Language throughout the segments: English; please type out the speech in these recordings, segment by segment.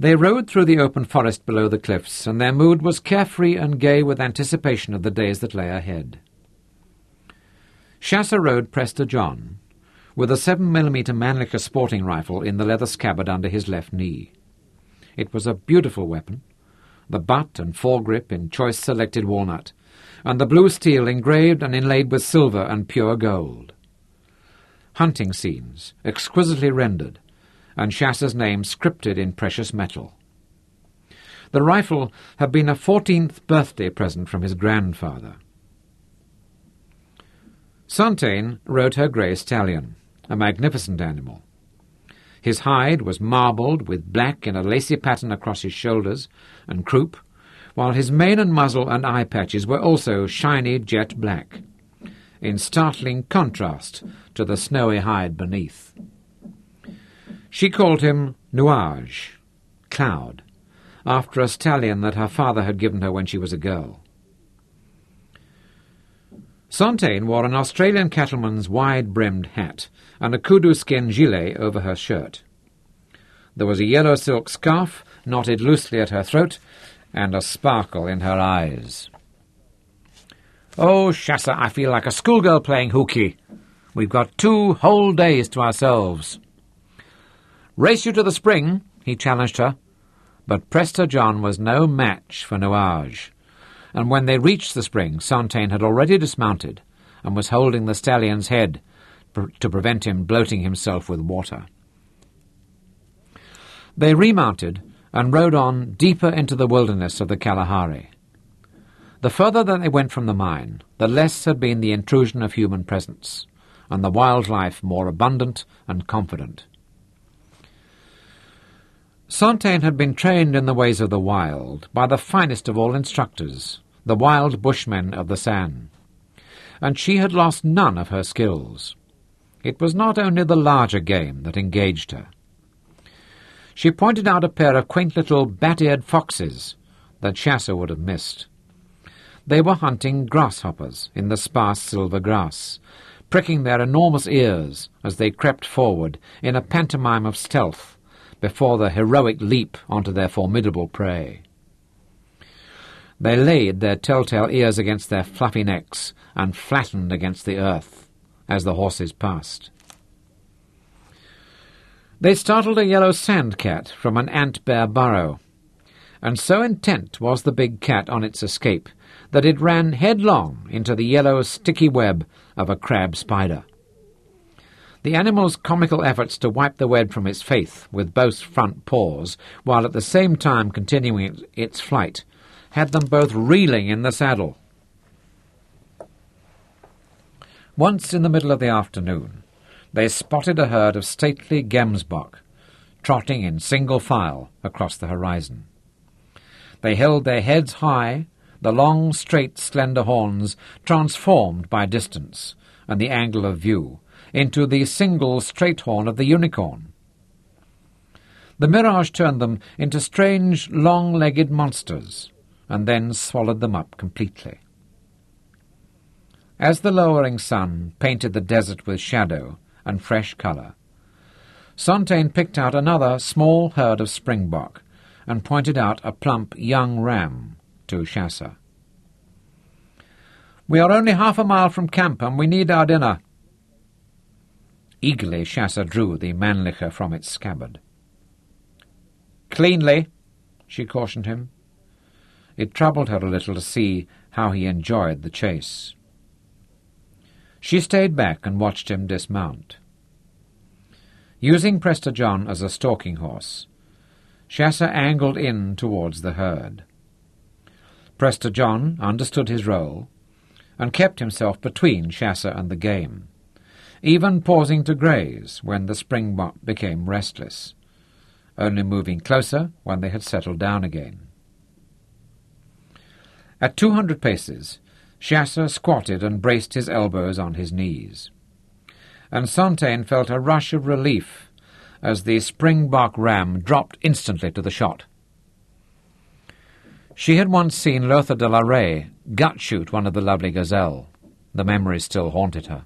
They rode through the open forest below the cliffs, and their mood was carefree and gay with anticipation of the days that lay ahead. Chasser rode Prester John, with a 7mm Mannlicher sporting rifle in the leather scabbard under his left knee. It was a beautiful weapon, the butt and foregrip in choice selected walnut, and the blue steel engraved and inlaid with silver and pure gold. Hunting scenes, exquisitely rendered, and Chasser's name scripted in precious metal. The rifle had been a 14th birthday present from his grandfather. Sontaine rode her grey stallion, a magnificent animal. His hide was marbled with black in a lacy pattern across his shoulders and croup, while his mane and muzzle and eye patches were also shiny jet black, in startling contrast to the snowy hide beneath. She called him Nuage, Cloud, after a stallion that her father had given her when she was a girl. Sontaine wore an Australian cattleman's wide-brimmed hat and a kudu skin gilet over her shirt. There was a yellow silk scarf knotted loosely at her throat and a sparkle in her eyes. "Oh, Chasser, I feel like a schoolgirl playing hooky. We've got 2 whole days to ourselves." "Race you to the spring," he challenged her, but Prester John was no match for Nuage, and when they reached the spring, Sontaine had already dismounted and was holding the stallion's head to prevent him bloating himself with water. They remounted and rode on deeper into the wilderness of the Kalahari. The further that they went from the mine, the less had been the intrusion of human presence, and the wildlife more abundant and confident. Sontaine had been trained in the ways of the wild by the finest of all instructors, the wild bushmen of the San, and she had lost none of her skills. It was not only the larger game that engaged her. She pointed out a pair of quaint little bat-eared foxes that Chasser would have missed. They were hunting grasshoppers in the sparse silver grass, pricking their enormous ears as they crept forward in a pantomime of stealth before the heroic leap onto their formidable prey. They laid their telltale ears against their fluffy necks and flattened against the earth as the horses passed. They startled a yellow sand cat from an ant-bear burrow, and so intent was the big cat on its escape that it ran headlong into the yellow sticky web of a crab spider. The animal's comical efforts to wipe the web from its face with both front paws, while at the same time continuing its flight, had them both reeling in the saddle. Once in the middle of the afternoon, they spotted a herd of stately gemsbok, trotting in single file across the horizon. They held their heads high, the long, straight, slender horns transformed by distance and the angle of view into the single straight horn of the unicorn. The mirage turned them into strange, long-legged monsters, and then swallowed them up completely. As the lowering sun painted the desert with shadow and fresh colour, Sontaine picked out another small herd of springbok and pointed out a plump young ram to Chasser. "We are only half a mile from camp, and we need our dinner." Eagerly Chasser drew the Mannlicher from its scabbard. "Cleanly," she cautioned him. It troubled her a little to see how he enjoyed the chase. She stayed back and watched him dismount. Using Prester John as a stalking horse, Chasser angled in towards the herd. Prester John understood his role and kept himself between Chasser and the game, even pausing to graze when the springbok became restless, only moving closer when they had settled down again. At 200 paces, Chasser squatted and braced his elbows on his knees, and Sontaine felt a rush of relief as the springbok ram dropped instantly to the shot. She had once seen Lotha de la Rey gut-shoot one of the lovely gazelle. The memory still haunted her.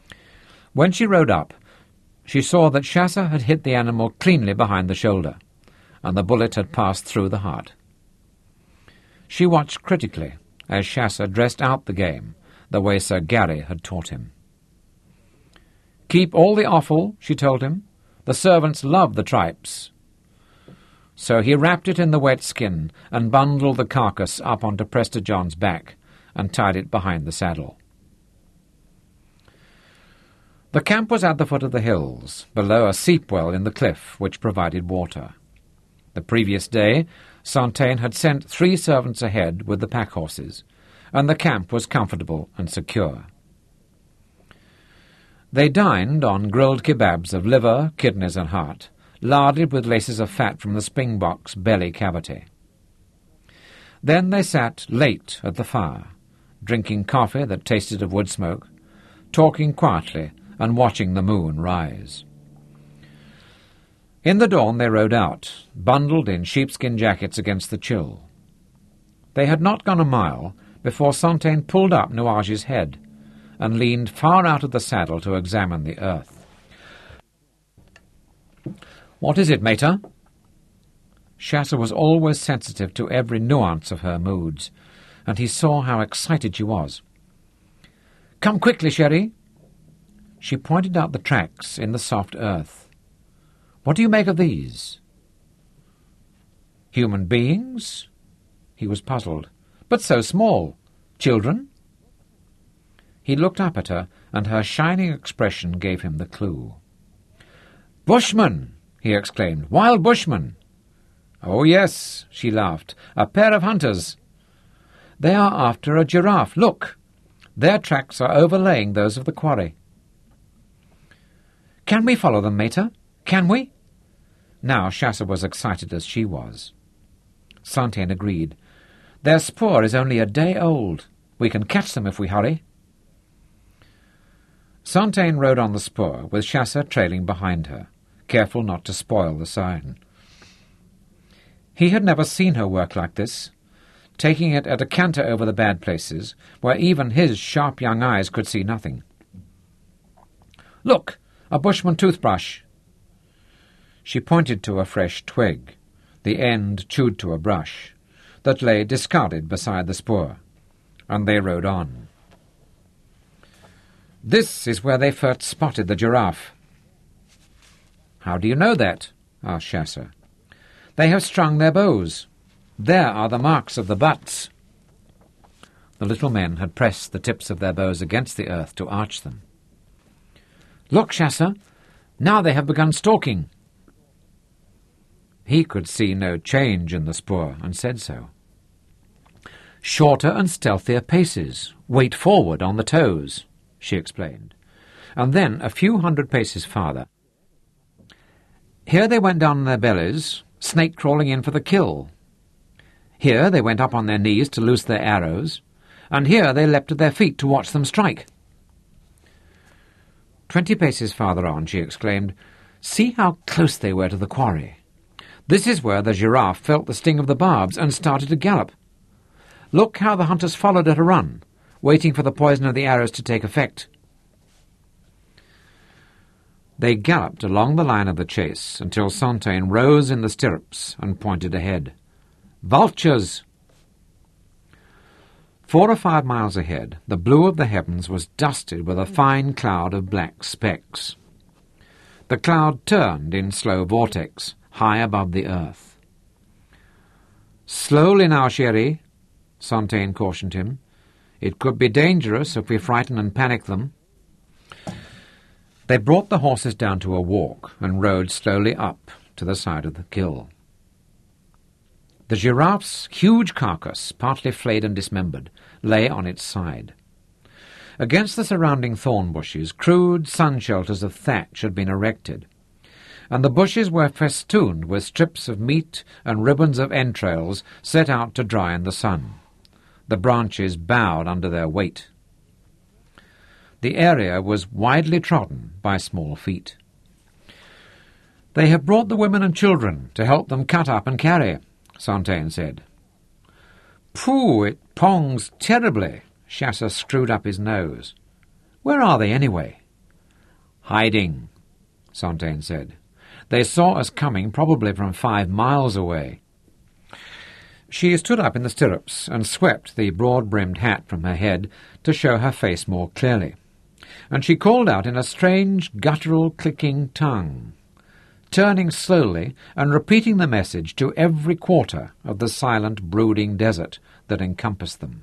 When she rode up, she saw that Chasser had hit the animal cleanly behind the shoulder, and the bullet had passed through the heart. She watched critically as Chasser dressed out the game the way Sir Garry had taught him. "Keep all the offal," she told him. "The servants love the tripes." So he wrapped it in the wet skin and bundled the carcass up onto Prester John's back and tied it behind the saddle. The camp was at the foot of the hills, below a seep well in the cliff which provided water. The previous day, Sontaine had sent 3 servants ahead with the pack horses, and the camp was comfortable and secure. They dined on grilled kebabs of liver, kidneys and heart, larded with laces of fat from the springbok's belly cavity. Then they sat late at the fire, drinking coffee that tasted of wood smoke, talking quietly and watching the moon rise. In the dawn they rode out, bundled in sheepskin jackets against the chill. They had not gone a mile before Sontaine pulled up Nuage's head and leaned far out of the saddle to examine the earth. "What is it, mater?" Chasser was always sensitive to every nuance of her moods, and he saw how excited she was. "Come quickly, Sherry." She pointed out the tracks in the soft earth. "What do you make of these?" "Human beings?" He was puzzled. "But so small. Children?" He looked up at her, and her shining expression gave him the clue. "Bushmen!" he exclaimed. "Wild bushmen!" "Oh, yes," she laughed. "A pair of hunters. They are after a giraffe. Look! Their tracks are overlaying those of the quarry." "Can we follow them, mater? Can we?" Now Chasser was excited as she was. Sontaine agreed. "Their spoor is only a day old. We can catch them if we hurry." Sontaine rode on the spoor, with Chasser trailing behind her, careful not to spoil the sign. He had never seen her work like this, taking it at a canter over the bad places, where even his sharp young eyes could see nothing. "Look! A bushman toothbrush!" She pointed to a fresh twig, the end chewed to a brush, that lay discarded beside the spoor, and they rode on. "This is where they first spotted the giraffe." "How do you know that?" asked Chasser. "They have strung their bows. There are the marks of the butts." The little men had pressed the tips of their bows against the earth to arch them. "Look, Chasser! Now they have begun stalking." He could see no change in the spoor, and said so. "Shorter and stealthier paces. Weight forward on the toes," she explained. And then, a few hundred paces farther, "Here they went down on their bellies, snake crawling in for the kill. Here they went up on their knees to loose their arrows, and here they leapt at their feet to watch them strike." 20 paces farther on, she exclaimed, "See how close they were to the quarry. This is where the giraffe felt the sting of the barbs and started to gallop. Look how the hunters followed at a run, waiting for the poison of the arrows to take effect." They galloped along the line of the chase until Sontaine rose in the stirrups and pointed ahead. "Vultures!" 4 or 5 miles ahead, the blue of the heavens was dusted with a fine cloud of black specks. The cloud turned in slow vortex, high above the earth. "Slowly now, Sherry," Sontaine cautioned him. "It could be dangerous if we frighten and panic them." They brought the horses down to a walk and rode slowly up to the side of the kill. The giraffe's huge carcass, partly flayed and dismembered, lay on its side. Against the surrounding thorn bushes, crude sun shelters of thatch had been erected, and the bushes were festooned with strips of meat and ribbons of entrails set out to dry in the sun. The branches bowed under their weight. The area was widely trodden by small feet. "They have brought the women and children to help them cut up and carry," Sontaine said. "Pooh, it pongs terribly." Chasser screwed up his nose. "Where are they, anyway?" "Hiding," Sontaine said. They saw us coming probably from 5 miles away. She stood up in the stirrups and swept the broad-brimmed hat from her head to show her face more clearly, and she called out in a strange, guttural, clicking tongue, turning slowly and repeating the message to every quarter of the silent, brooding desert that encompassed them.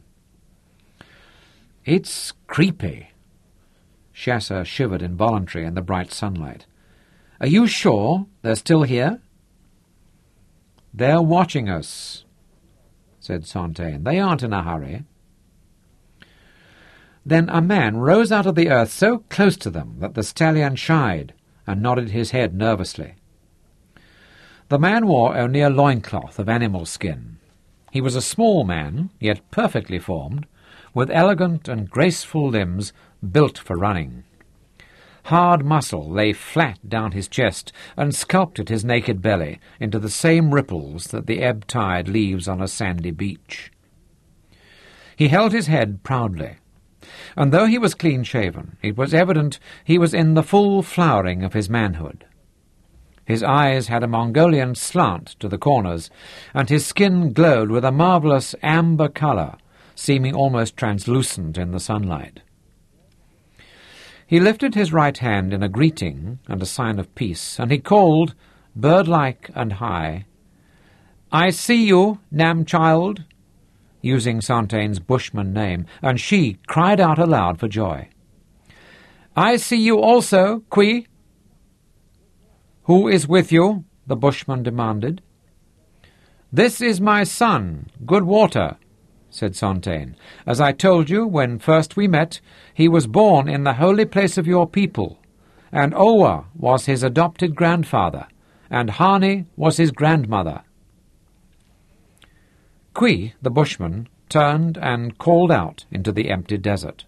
"It's creepy." Shasha shivered involuntarily in the bright sunlight. "Are you sure they're still here?" "They're watching us," said Sontaine. "They aren't in a hurry." Then a man rose out of the earth so close to them that the stallion shied and nodded his head nervously. The man wore only a loincloth of animal skin. He was a small man, yet perfectly formed, with elegant and graceful limbs built for running. Hard muscle lay flat down his chest and sculpted his naked belly into the same ripples that the ebb tide leaves on a sandy beach. He held his head proudly, and though he was clean-shaven, it was evident he was in the full flowering of his manhood. His eyes had a Mongolian slant to the corners, and his skin glowed with a marvellous amber colour, seeming almost translucent in the sunlight. He lifted his right hand in a greeting and a sign of peace, and he called, bird-like and high, "I see you, Nam child," using Sontaine's bushman name, and she cried out aloud for joy. "I see you also, Kui." "Who is with you?" the bushman demanded. "This is my son, Good Water," said Sontaine. "As I told you when first we met, he was born in the holy place of your people, and Owa was his adopted grandfather, and Hani was his grandmother." Kui, the bushman, turned and called out into the empty desert.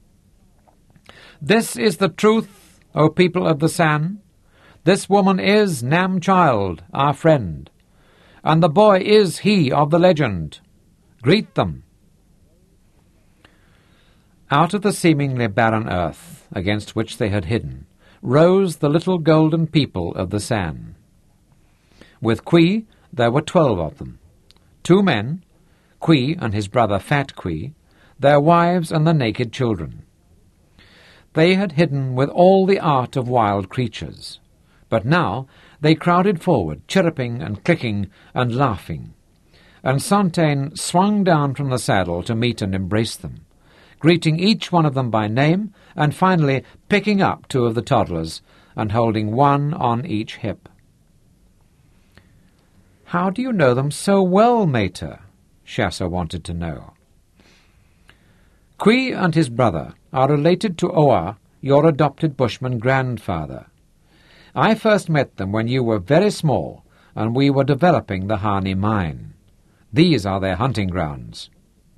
"This is the truth, O people of the San. This woman is Nam Child, our friend, and the boy is he of the legend. Greet them." Out of the seemingly barren earth against which they had hidden rose the little golden people of the San. With Kui there were 12 of them, 2 men, Kui and his brother Fat Kui, their wives and the naked children. They had hidden with all the art of wild creatures, but now they crowded forward, chirruping and clicking and laughing, and Sontaine swung down from the saddle to meet and embrace them, greeting each one of them by name, and finally picking up 2 of the toddlers and holding one on each hip. "How do you know them so well, mater?" Shasha wanted to know. "Kui and his brother are related to Owa, your adopted bushman grandfather. I first met them when you were very small, and we were developing the Hani mine. These are their hunting grounds."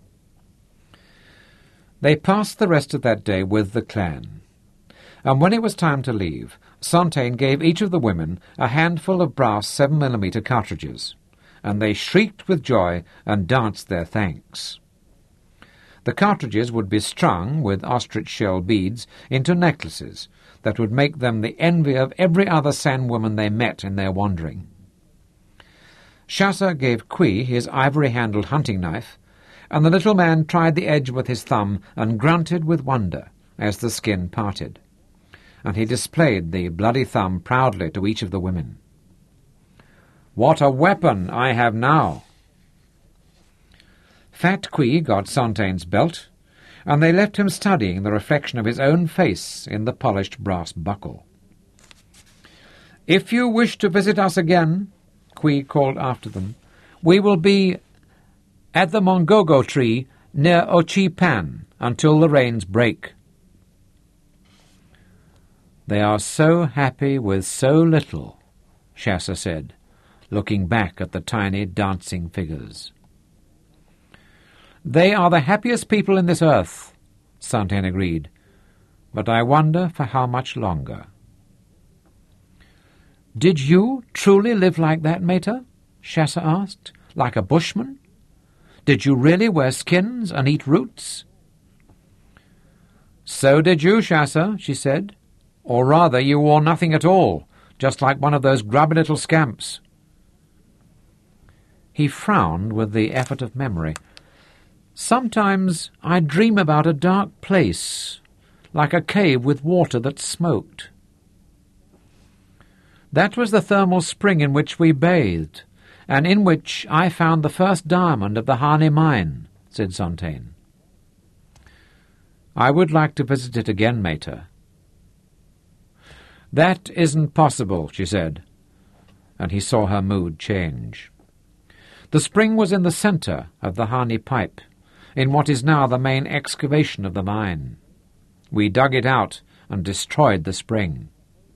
They passed the rest of that day with the clan, and when it was time to leave, Sontaine gave each of the women a handful of brass 7mm cartridges, and they shrieked with joy and danced their thanks. The cartridges would be strung with ostrich shell beads into necklaces that would make them the envy of every other San woman they met in their wandering. Shasha gave Kui his ivory-handled hunting knife, and the little man tried the edge with his thumb and grunted with wonder as the skin parted, and he displayed the bloody thumb proudly to each of the women. "What a weapon I have now!" Fat Kui got Sontaine's belt, and they left him studying the reflection of his own face in the polished brass buckle. "If you wish to visit us again," Kui called after them, "we will be at the Mongogo tree near Ochi Pan until the rains break." "They are so happy with so little," Shasha said, looking back at the tiny dancing figures. "They are the happiest people in this earth," Sontaine agreed, "but I wonder for how much longer." "Did you truly live like that, mater?" Shasha asked. "Like a bushman? Did you really wear skins and eat roots?" "So did you, Shasha," she said. "Or rather, you wore nothing at all, just like one of those grubby little scamps." He frowned with the effort of memory. "Sometimes I dream about a dark place, like a cave with water that smoked." "That was the thermal spring in which we bathed, and in which I found the first diamond of the Harney mine," said Sontaine. "I would like to visit it again, Mater." "That isn't possible," she said, and he saw her mood change. The spring was in the centre of the Harney pipe, in what is now the main excavation of the mine. We dug it out and destroyed the spring.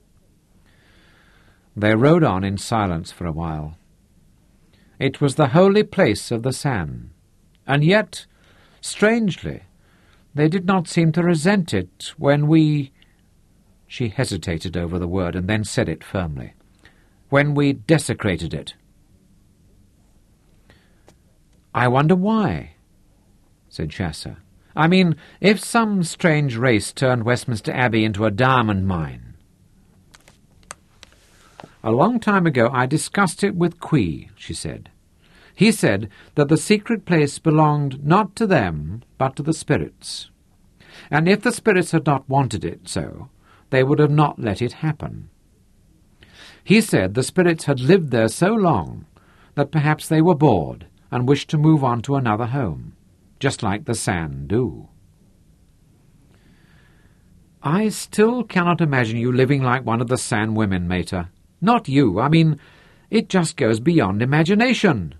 They rode on in silence for a while. It was the holy place of the San, and yet, strangely, they did not seem to resent it when we— She hesitated over the word and then said it firmly. "When we desecrated it." "I wonder why," said Chasser. "I mean, if some strange race turned Westminster Abbey into a diamond mine." "A long time ago I discussed it with Qui," she said. "He said that the secret place belonged not to them, but to the spirits. And if the spirits had not wanted it so, they would have not let it happen. He said the spirits had lived there so long that perhaps they were bored and wished to move on to another home, just like the San do." "I still cannot imagine you living like one of the San women, Mater. Not you. I mean, it just goes beyond imagination."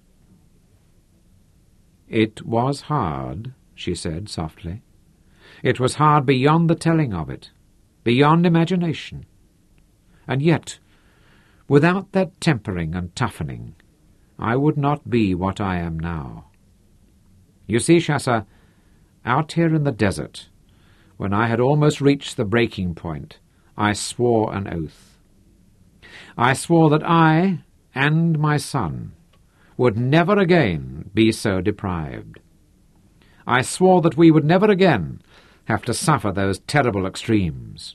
"It was hard," she said softly. "It was hard beyond the telling of it, beyond imagination. And yet, without that tempering and toughening, I would not be what I am now. You see, Chasser, out here in the desert, when I had almost reached the breaking point, I swore an oath. I swore that I and my son would never again be so deprived. I swore that we would never again have to suffer those terrible extremes."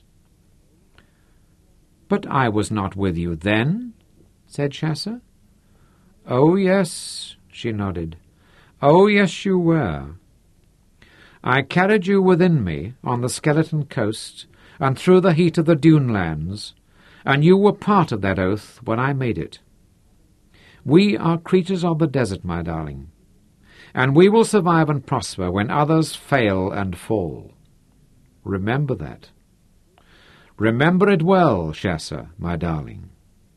"But I was not with you then," said Chasser. "Oh, yes," she nodded. "Oh, yes, you were. I carried you within me on the Skeleton Coast and through the heat of the dune lands, and you were part of that oath when I made it. We are creatures of the desert, my darling, and we will survive and prosper when others fail and fall. Remember that. Remember it well, Chasser, my darling."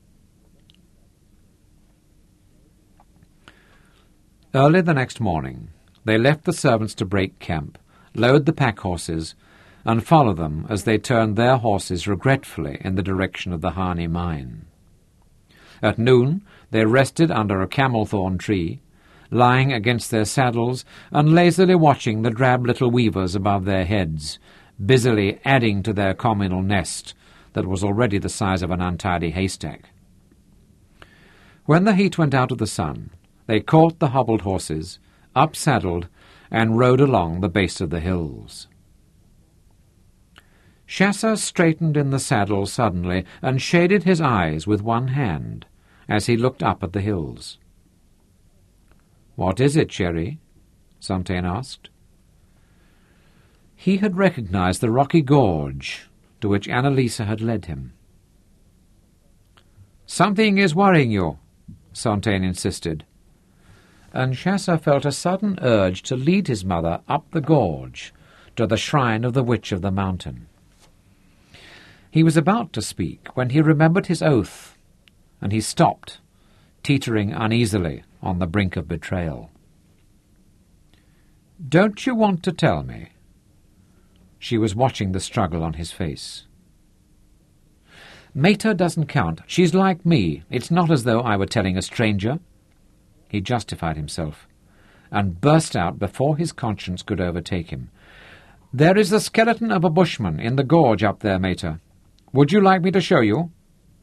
Early the next morning, they left the servants to break camp, load the pack-horses, and follow them as they turned their horses regretfully in the direction of the Harney mine. At noon they rested under a camel-thorn tree, lying against their saddles and lazily watching the drab little weavers above their heads, busily adding to their communal nest that was already the size of an untidy haystack. When the heat went out of the sun, they caught the hobbled horses, up-saddled, and rode along the base of the hills. Chasser straightened in the saddle suddenly and shaded his eyes with one hand as he looked up at the hills. "What is it, Cherry?" Sontaine asked. He had recognized the rocky gorge to which Annalisa had led him. "Something is worrying you," Sontaine insisted, and Chasser felt a sudden urge to lead his mother up the gorge to the shrine of the Witch of the Mountain. He was about to speak when he remembered his oath, and he stopped, teetering uneasily on the brink of betrayal. "Don't you want to tell me?" She was watching the struggle on his face. "Mater doesn't count. She's like me. It's not as though I were telling a stranger." He justified himself, and burst out before his conscience could overtake him. "There is the skeleton of a bushman in the gorge up there, Mater. Would you like me to show you?"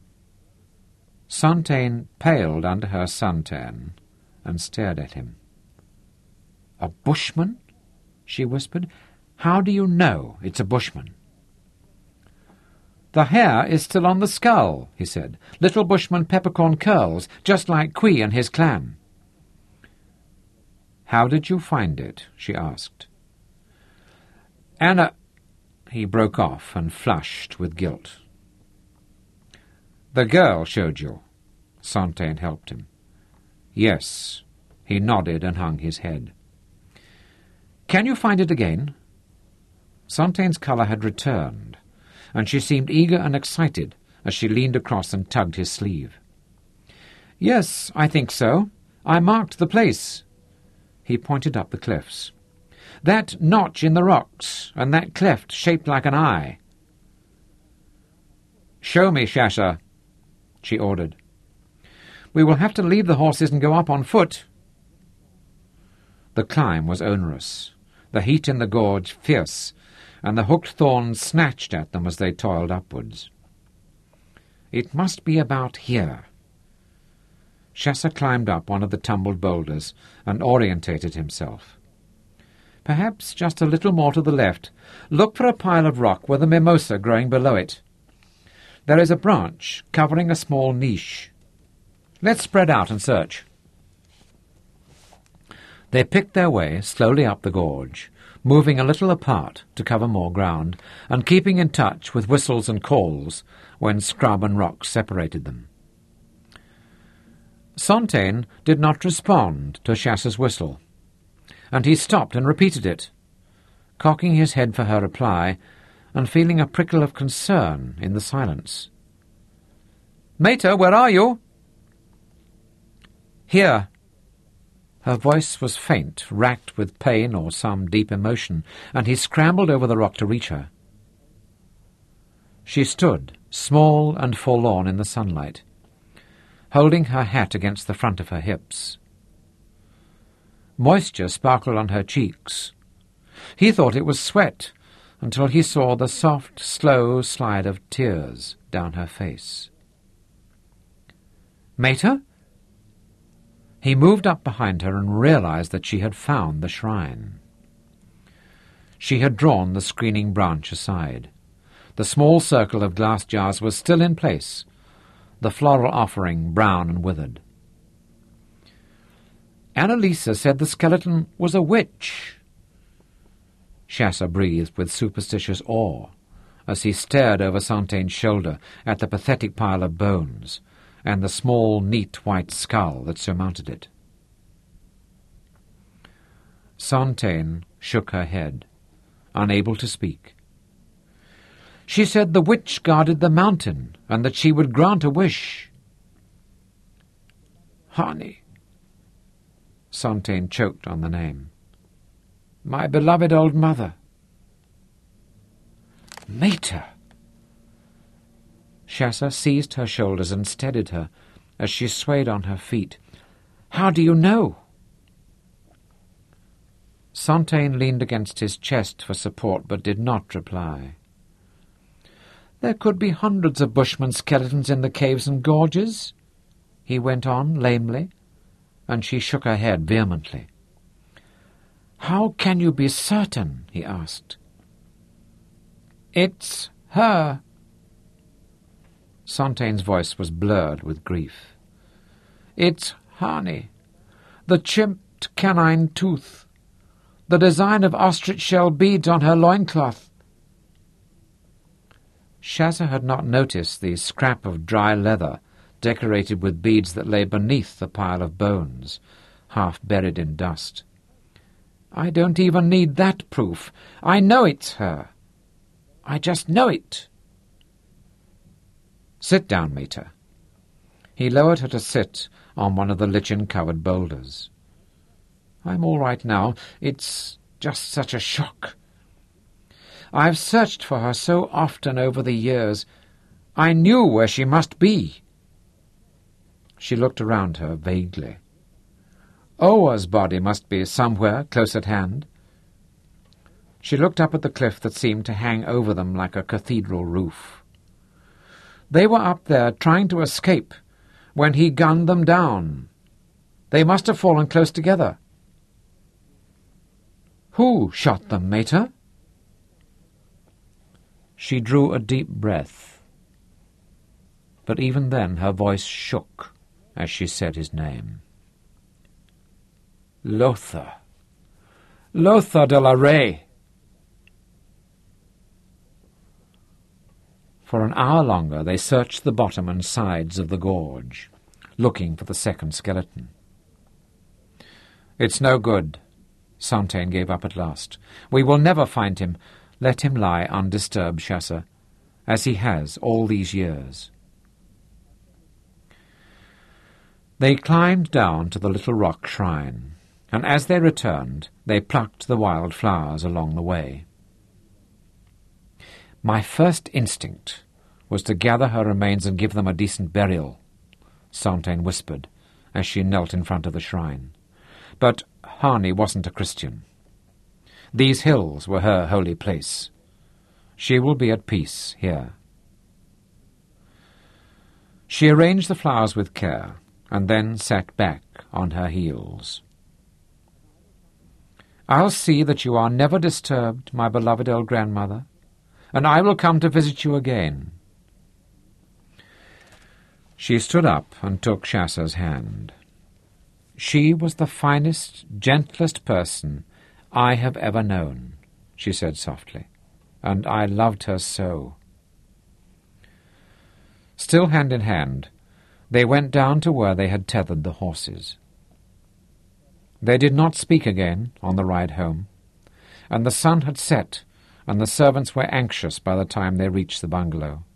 Sontaine paled under her suntan and stared at him. "A bushman?" she whispered. "How do you know it's a bushman?" "The hair is still on the skull," he said. "Little bushman peppercorn curls, just like Qui and his clan." "How did you find it?" she asked. "Anna—" He broke off and flushed with guilt. "The girl showed you." Sontaine helped him. "Yes." He nodded and hung his head. "Can you find it again?" Sontaine's colour had returned, and she seemed eager and excited as she leaned across and tugged his sleeve. "Yes, I think so. I marked the place." He pointed up the cliffs. "That notch in the rocks, and that cleft shaped like an eye." "Show me, Shasha," she ordered. "We will have to leave the horses and go up on foot." The climb was onerous, the heat in the gorge fierce, and the hooked thorns snatched at them as they toiled upwards. "It must be about here." Shasha climbed up one of the tumbled boulders and orientated himself. "Perhaps just a little more to the left. Look for a pile of rock with a mimosa growing below it. There is a branch covering a small niche. Let's spread out and search." They picked their way slowly up the gorge, moving a little apart to cover more ground, and keeping in touch with whistles and calls when scrub and rocks separated them. Sontaine did not respond to Shasha's whistle, and he stopped and repeated it, cocking his head for her reply and feeling a prickle of concern in the silence. "Mater, where are you?" "Here." Her voice was faint, racked with pain or some deep emotion, and he scrambled over the rock to reach her. She stood, small and forlorn in the sunlight, holding her hat against the front of her hips. Moisture sparkled on her cheeks. He thought it was sweat, until he saw the soft, slow slide of tears down her face. "Mater?" He moved up behind her and realized that she had found the shrine. She had drawn the screening branch aside. The small circle of glass jars was still in place, the floral offering brown and withered. "Annalisa said the skeleton was a witch." Shasha breathed with superstitious awe as he stared over Sontaine's shoulder at the pathetic pile of bones and the small, neat white skull that surmounted it. Sontaine shook her head, unable to speak. "She said the witch guarded the mountain, and that she would grant a wish." "Honey." Sontaine choked on the name. "My beloved old mother." "Mater!" Shasha seized her shoulders and steadied her as she swayed on her feet. "How do you know?" Sontaine leaned against his chest for support but did not reply. "There could be hundreds of Bushman skeletons in the caves and gorges," he went on lamely, and she shook her head vehemently. "How can you be certain?" he asked. "It's her." Sontaine's voice was blurred with grief. "It's Hani, the chipped canine tooth, the design of ostrich shell beads on her loincloth." Shasha had not noticed the scrap of dry leather decorated with beads that lay beneath the pile of bones, half buried in dust. "I don't even need that proof. I know it's her. I just know it." "Sit down, Mater." He lowered her to sit on one of the lichen-covered boulders. "I'm all right now. It's just such a shock. I've searched for her so often over the years. I knew where she must be." She looked around her vaguely. Owa's body must be somewhere close at hand. She looked up at the cliff that seemed to hang over them like a cathedral roof. They were up there trying to escape when he gunned them down. They must have fallen close together. "Who shot them, Mater?" She drew a deep breath but even then her voice shook as she said his name. Lothar. Lothar de la Rey. For an hour longer they searched the bottom and sides of the gorge, looking for the second skeleton. "It's no good," Sontaine gave up at last. "We will never find him. Let him lie undisturbed, Chasseur, as he has all these years." They climbed down to the little rock shrine, and as they returned, they plucked the wild flowers along the way. "My first instinct was to gather her remains and give them a decent burial," Sontaine whispered as she knelt in front of the shrine. But Harney wasn't a Christian. These hills were her holy place. She will be at peace here. She arranged the flowers with care, and then sat back on her heels. "I'll see that you are never disturbed, my beloved old grandmother, and I will come to visit you again." She stood up and took Chasseur's hand. "She was the finest, gentlest person I have ever known," she said softly, "and I loved her so." Still hand in hand, they went down to where they had tethered the horses. They did not speak again on the ride home, and the sun had set, and the servants were anxious by the time they reached the bungalow.